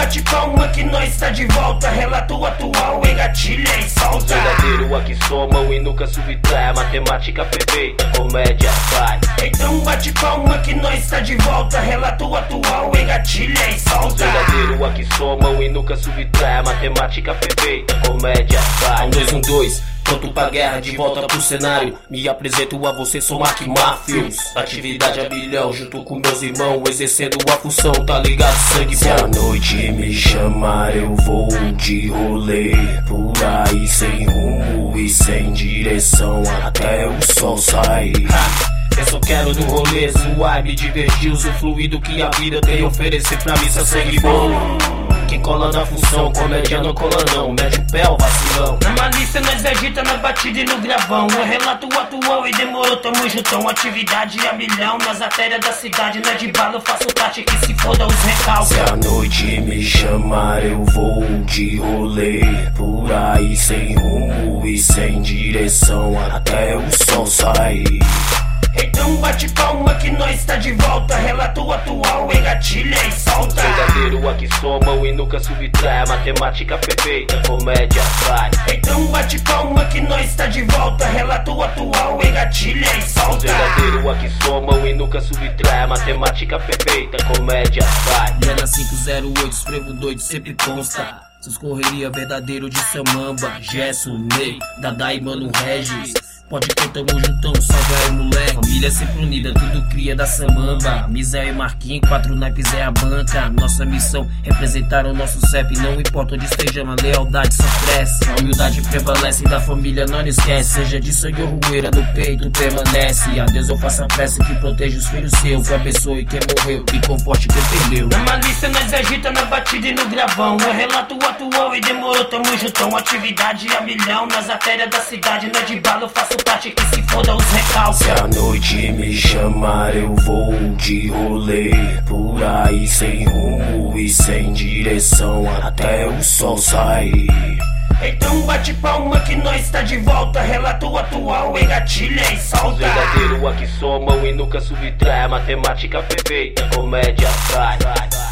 bate palma que nós tá de volta. Relato atual, engatilha e solta. Verdadeiro aqui somam e nunca subtrai. Matemática perfeita, comédia vai. Então bate palma que nós tá de volta. Relato atual, engatilha e solta. Verdadeiro aqui somam e nunca subtrai. Matemática perfeita, comédia vai. 1, 2, 1, 2. Pronto pra guerra, de volta pro cenário. Me apresento a você, sou Mark Mafios. Atividade a bilhão, junto com meus irmãos, exercendo a função, tá ligado, sangue bom. Se a noite me chamar, eu vou de rolê. Por aí sem rumo e sem direção, até o sol sair. Eu só quero no rolê, zoar, me divertir, usufruir do que a vida tem a oferecer pra mim, seu sangue bom. Quem cola na função, comédia não cola não, mete o pé, o vacilão. Na malícia nós agita na batida e no gravão. É relato atual e demorou, tamo juntão. Atividade a milhão, nas artérias da cidade. Não é de bala, eu faço parte que se foda os recalques. Se a noite me chamar, eu vou de rolê. Por aí sem rumo e sem direção, até o sol sair. Então bate palma que nós tá de volta. Relato atual, engatilha e solta. Verdadeiro aqui somam e nunca subtrai. Matemática perfeita, comédia vai. Então bate palma que nós tá de volta. Relato atual, engatilha e solta. Verdadeiro aqui somam e nunca subtrai. Matemática perfeita, comédia vai. Lena 508, escrevo doido, sempre consta. Seus correria verdadeiro de Samamba. Gerson, Ney, Dada e Mano Regis. Pode que tamo juntão, salve aí moleque. Família sempre unida, tudo cria da Samamba. Miséria e Marquinhos, 4 naipes é a banca. Nossa missão, representar o nosso CEP. Não importa onde estejamos, a lealdade só cresce. A humildade prevalece, da família não esquece. Seja de sangue ou rueira, no peito permanece. A Deus eu faço a prece que proteja os filhos seus. Que abençoe quem morreu, que conforte quem perdeu. Na malícia nós agita na batida e no gravão. É relato atual e demorou, tamo juntão. Atividade a milhão, nas artérias da cidade. Não é de bala, eu faço parte que se foda os recalques. Se a noite me chamar, eu vou de rolê. Por aí sem rumo e sem direção, até o sol sair. Então bate palma que nós tá de volta. Relato atual, engatilha e solta. Verdadeiro aqui somam e nunca subtrai. Matemática perfeita, comédia vai.